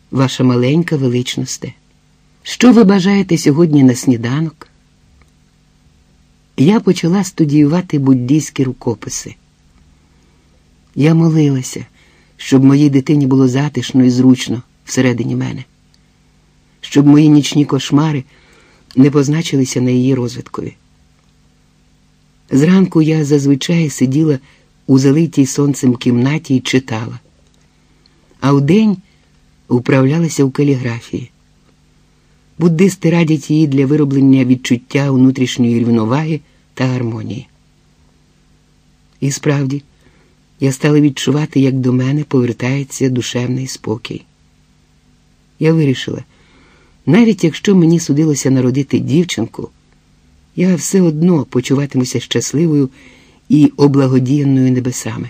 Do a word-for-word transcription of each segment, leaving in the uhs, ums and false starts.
ваша маленька величносте. Що ви бажаєте сьогодні на сніданок? Я почала студіювати буддійські рукописи. Я молилася, щоб моїй дитині було затишно і зручно всередині мене, щоб мої нічні кошмари не позначилися на її розвиткові. Зранку я зазвичай сиділа у залитій сонцем кімнаті і читала, а вдень управлялася у каліграфії. Буддисти радять її для вироблення відчуття внутрішньої рівноваги та гармонії. І справді, я стала відчувати, як до мене повертається душевний спокій. Я вирішила, навіть якщо мені судилося народити дівчинку, я все одно почуватимуся щасливою і облагодіяною небесами.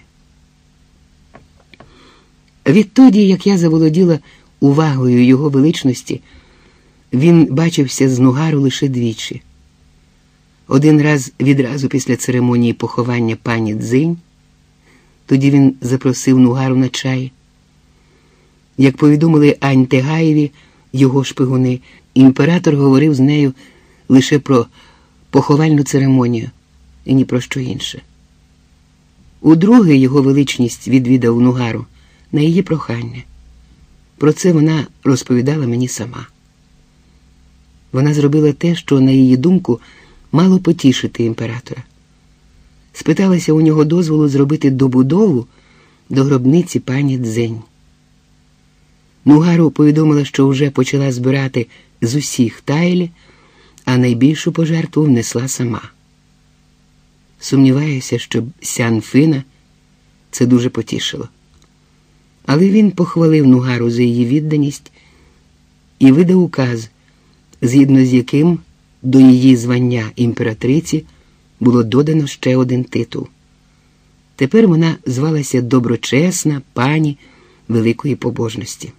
Відтоді, як я заволоділа увагою його величності, він бачився з Нугару лише двічі. Один раз відразу після церемонії поховання пані Цзинь, тоді він запросив Нугару на чай. Як повідомили Аньтегаєві його шпигуни, імператор говорив з нею лише про поховальну церемонію і ні про що інше. Удруге його величність відвідав Нугару на її прохання. Про це вона розповідала мені сама. Вона зробила те, що, на її думку, мало потішити імператора. Спиталася у нього дозволу зробити добудову до гробниці пані Цзинь. Нугару повідомила, що вже почала збирати з усіх тайлі, а найбільшу пожертву внесла сама. Сумніваюся, що Сян-Фина це дуже потішило. Але він похвалив Нугару за її відданість і видав указ, згідно з яким до її звання імператриці було додано ще один титул. Тепер вона звалася доброчесна пані великої побожності.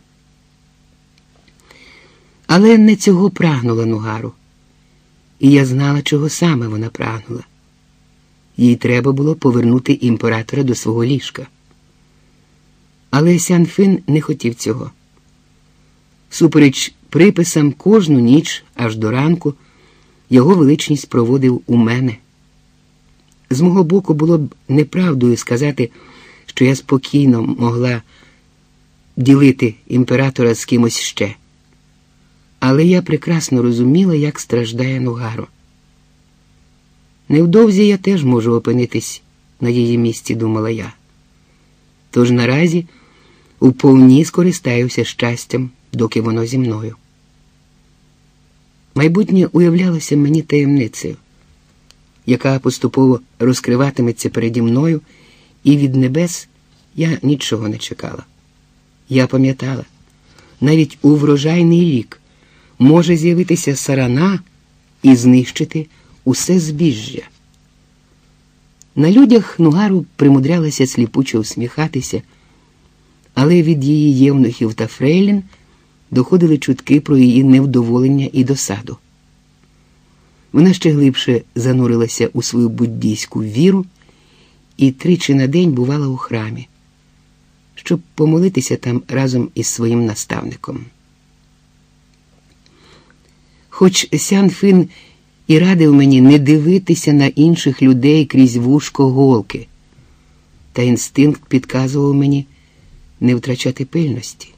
Але не цього прагнула Нугару. І я знала, чого саме вона прагнула. Їй треба було повернути імператора до свого ліжка. Але Сян-Фин не хотів цього. Всупереч приписам, кожну ніч, аж до ранку, його величність проводив у мене. З мого боку було б неправдою сказати, що я спокійно могла ділити імператора з кимось ще. Але я прекрасно розуміла, як страждає Нугару. Невдовзі я теж можу опинитись на її місці, думала я. Тож наразі уповні скористаюся щастям, доки воно зі мною. Майбутнє уявлялося мені таємницею, яка поступово розкриватиметься переді мною, і від небес я нічого не чекала. Я пам'ятала, навіть у врожайний рік може з'явитися сарана і знищити усе збіжжя. На людях Нугару примудрялася сліпуче усміхатися, але від її євнухів та фрейлін доходили чутки про її невдоволення і досаду. Вона ще глибше занурилася у свою буддійську віру і тричі на день бувала у храмі, щоб помолитися там разом із своїм наставником. Хоч Сян-Фин і радив мені не дивитися на інших людей крізь вушко голки, та інстинкт підказував мені не втрачати пильності.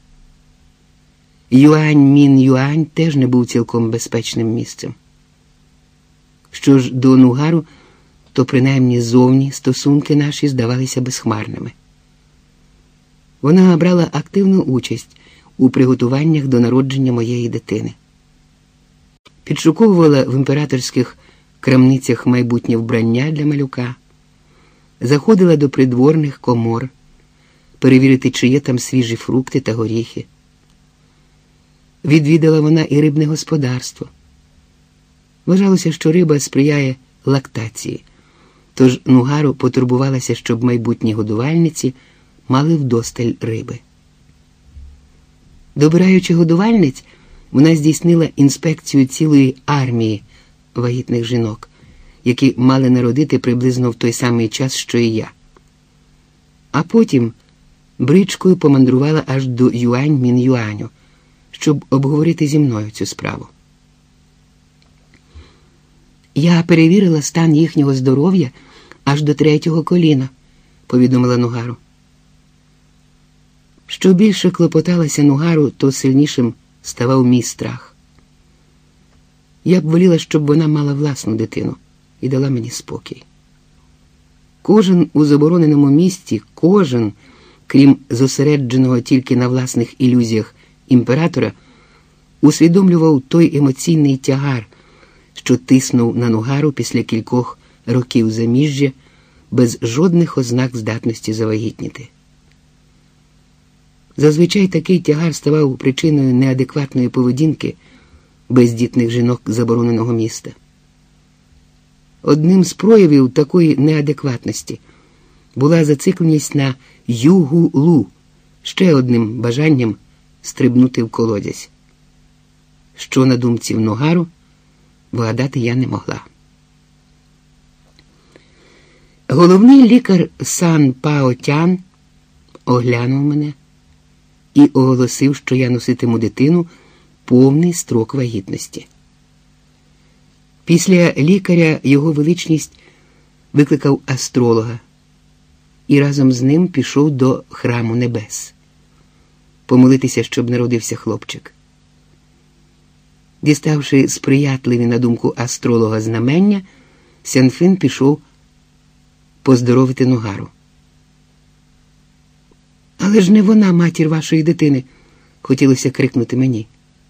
Юань-Мін-Юань теж не був цілком безпечним місцем. Що ж до Нугару, то принаймні зовні стосунки наші здавалися безхмарними. Вона брала активну участь у приготуваннях до народження моєї дитини. Підшуковувала в імператорських крамницях майбутнє вбрання для малюка, заходила до придворних комор, перевірити, чи є там свіжі фрукти та горіхи. Відвідала вона і рибне господарство. Вважалося, що риба сприяє лактації, тож Нугару потурбувалася, щоб майбутні годувальниці мали вдосталь риби. Добираючи годувальниць, вона здійснила інспекцію цілої армії вагітних жінок, які мали народити приблизно в той самий час, що і я. А потім бричкою помандрувала аж до Юань-Мін-Юаню, щоб обговорити зі мною цю справу. «Я перевірила стан їхнього здоров'я аж до третього коліна», – повідомила Нугару. Що більше клопоталася Нугару, то сильнішим ставав мій страх. Я б воліла, щоб вона мала власну дитину і дала мені спокій. Кожен у забороненому місті, кожен, крім зосередженого тільки на власних ілюзіях імператора, усвідомлював той емоційний тягар, що тиснув на Нугару після кількох років заміжжя без жодних ознак здатності завагітніти. Зазвичай такий тягар ставав причиною неадекватної поведінки бездітних жінок забороненого міста. Одним з проявів такої неадекватності була зацикленість на югу-лу, ще одним бажанням стрибнути в колодязь. Що на думці в Нугару, вгадати я не могла. Головний лікар Сан Пао Тян оглянув мене і оголосив, що я носитиму дитину повний строк вагітності. Після лікаря його величність викликав астролога і разом з ним пішов до храму небес помолитися, щоб народився хлопчик. Діставши сприятливі, на думку астролога, знамення, Сянфин пішов поздоровити Нугару. «Але ж не вона матір вашої дитини!» – хотілося крикнути мені.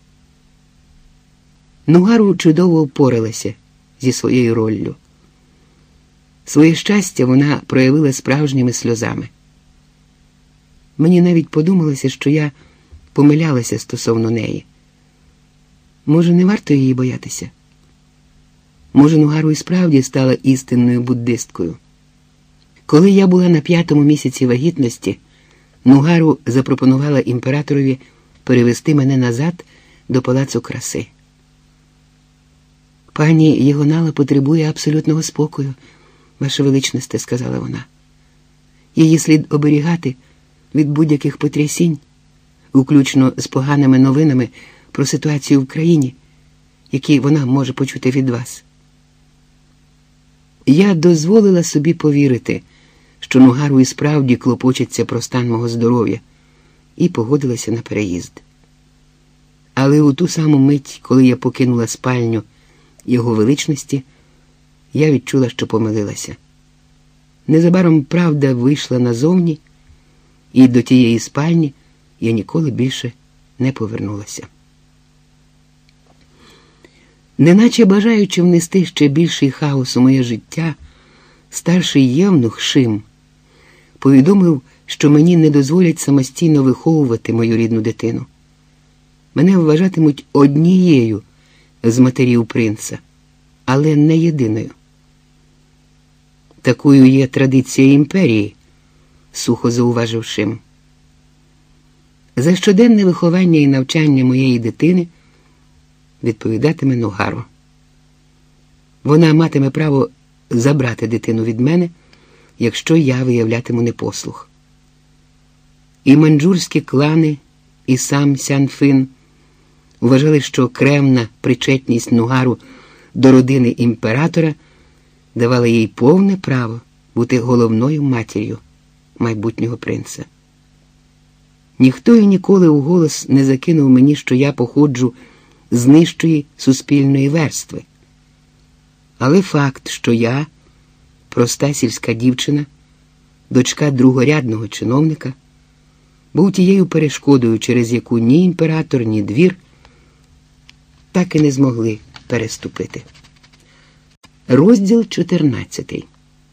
Нугару чудово впоралася зі своєю роллю. Своє щастя вона проявила справжніми сльозами. Мені навіть подумалося, що я помилялася стосовно неї. Може, не варто її боятися? Може, Нугару і справді стала істинною буддисткою? Коли я була на п'ятому місяці вагітності, Нугару запропонувала імператорові перевести мене назад до палацу краси. «Пані Єгонала потребує абсолютного спокою, Ваше Величносте», – сказала вона. «Її слід оберігати від будь-яких потрясінь, включно з поганими новинами про ситуацію в країні, які вона може почути від вас». Я дозволила собі повірити, що Нугару і справді клопочеться про стан мого здоров'я, і погодилася на переїзд. Але у ту саму мить, коли я покинула спальню його величності, я відчула, що помилилася. Незабаром правда вийшла назовні, і до тієї спальні я ніколи більше не повернулася. Неначе бажаючи внести ще більший хаос у моє життя, старший євнух Шим повідомив, що мені не дозволять самостійно виховувати мою рідну дитину. Мене вважатимуть однією з матерів принца, але не єдиною. «Такою є традиція імперії», – сухо зауважив Шим. За щоденне виховання і навчання моєї дитини відповідатиме Нугару. Вона матиме право забрати дитину від мене, якщо я виявлятиму непослух. І маньчжурські клани, і сам Сянфин вважали, що кремна причетність Нугару до родини імператора давала їй повне право бути головною матір'ю майбутнього принца. Ніхто і ніколи уголос не закинув мені, що я походжу з нижчої суспільної верстви. Але факт, що я, проста сільська дівчина, дочка другорядного чиновника, був тією перешкодою, через яку ні імператор, ні двір так і не змогли переступити. Розділ чотирнадцятий.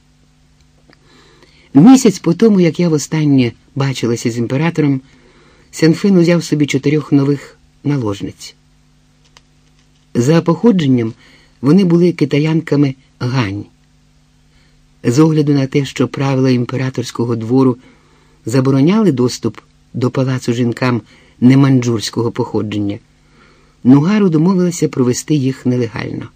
Місяць по тому, як я востаннє бачилася з імператором, Сянфин узяв собі чотирьох нових наложниць. За походженням вони були китаянками Гань. З огляду на те, що правила імператорського двору забороняли доступ до палацу жінкам неманьчжурського походження, Нугару домовилася провести їх нелегально.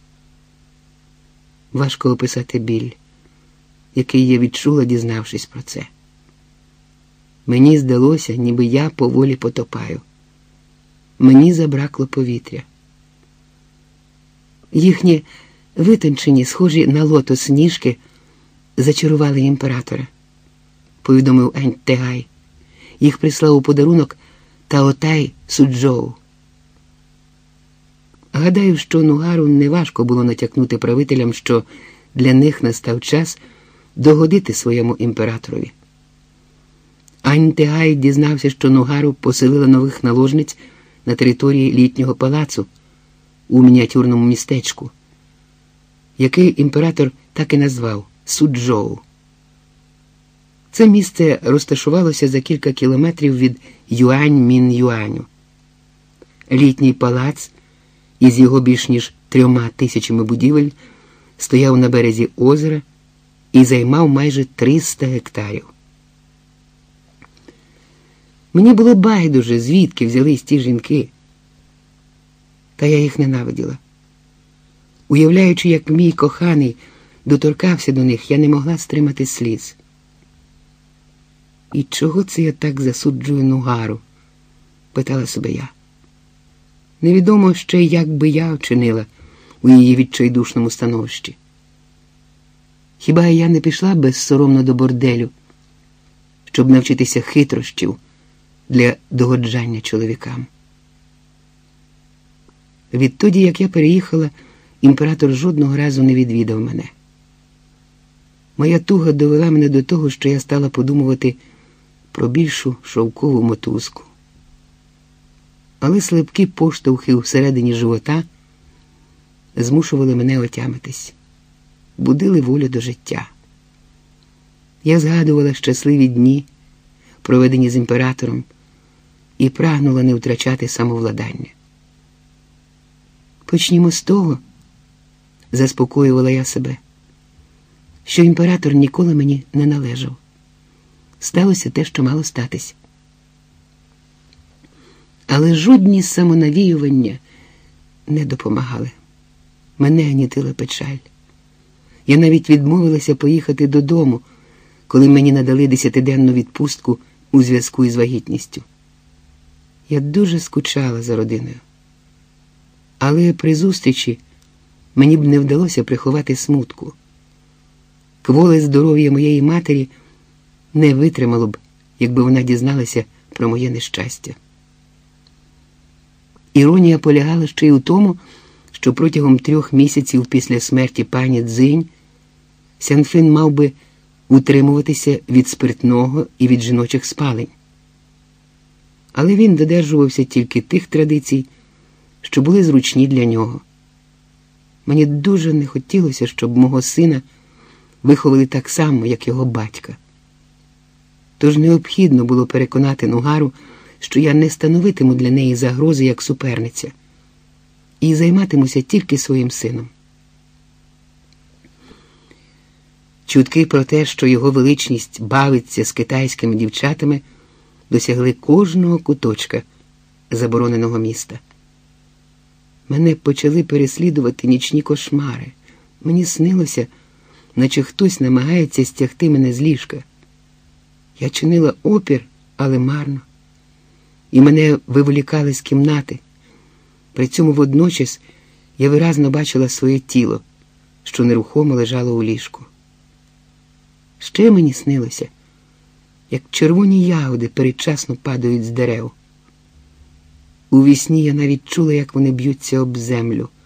Важко описати біль, який я відчула, дізнавшись про це. Мені здалося, ніби я поволі потопаю. мені забракло повітря. Їхні витончені, схожі на лотос ніжки зачарували імператора, повідомив Ань-Тегай. Їх прислав у подарунок Таотай Суджоу. Гадаю, що Нугару неважко було натякнути правителям, що для них настав час догодити своєму імператорові. Ань-Тегай дізнався, що Нугару поселила нових наложниць на території літнього палацу у мініатюрному містечку, який імператор так і назвав Суджоу. Це місце розташувалося за кілька кілометрів від Юань-Мін-Юаню. Літній палац із його більш ніж трьома тисячами будівель стояв на березі озера і займав майже триста гектарів. Мені було байдуже, звідки взялись ті жінки. Та я їх ненавиділа. Уявляючи, як мій коханий доторкався до них, я не могла стримати сліз. «І чого це я так засуджую Нугару?» – питала себе я. Невідомо ще, як би я вчинила у її відчайдушному становищі. Хіба я не пішла безсоромно до борделю, щоб навчитися хитрощів для догоджання чоловікам? Відтоді, як я переїхала, імператор жодного разу не відвідав мене. Моя туга довела мене до того, що я стала подумувати про більшу шовкову мотузку. Але слабкі поштовхи всередині живота змушували мене отямитись, будили волю до життя. Я згадувала щасливі дні, проведені з імператором, і прагнула не втрачати самовладання. Почнімо з того, заспокоювала я себе, що імператор ніколи мені не належав. Сталося те, що мало статись. Але жодні самонавіювання не допомагали. Мене гнітила печаль. Я навіть відмовилася поїхати додому, коли мені надали десятиденну відпустку у зв'язку із вагітністю. Я дуже скучала за родиною. Але при зустрічі мені б не вдалося приховати смутку. Кволе здоров'я моєї матері не витримало б, якби вона дізналася про моє нещастя. Іронія полягала ще й у тому, що протягом трьох місяців після смерті пані Цзинь Сянфин мав би утримуватися від спиртного і від жіночих спалень. Але він додержувався тільки тих традицій, що були зручні для нього. Мені дуже не хотілося, щоб мого сина виховали так само, як його батька. Тож необхідно було переконати Нугару, що я не становитиму для неї загрози як суперниця і займатимуся тільки своїм сином. Чутки про те, що його величність бавиться з китайськими дівчатами, досягли кожного куточка забороненого міста. Мене почали переслідувати нічні кошмари. Мені снилося, наче хтось намагається стягти мене з ліжка. Я чинила опір, але марно. І мене виволікали з кімнати. При цьому водночас я виразно бачила своє тіло, що нерухомо лежало у ліжку. Ще мені снилося, як червоні ягоди передчасно падають з дерев. У вісні я навіть чула, як вони б'ються об землю,